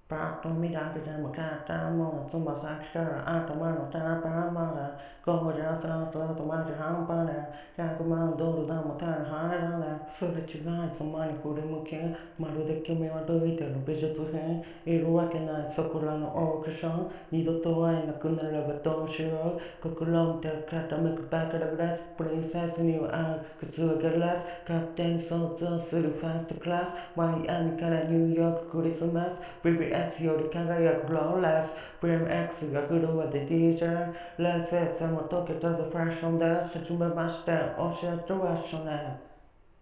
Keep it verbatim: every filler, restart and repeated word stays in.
パッと見だけでも買ったものつま先から頭のてっぺんまでゴージャスなトラとマジ半端ねひゃくまんドルでも手に入らねすれ違いざまに振り向きまるで君は歩いてる美術品いるわけないそこらのオークション二度と会えなくなればどうしよう心見て傾くバカラグラスプリンセスには会う靴はガラス勝手に想像するファーストクラスマイアミからニューヨーククリスマス ビービーエス より輝くローレス ビーエムエックス がフロアで ディージェー 冷静さも溶けたぜファッションで初めまして教えてファッションね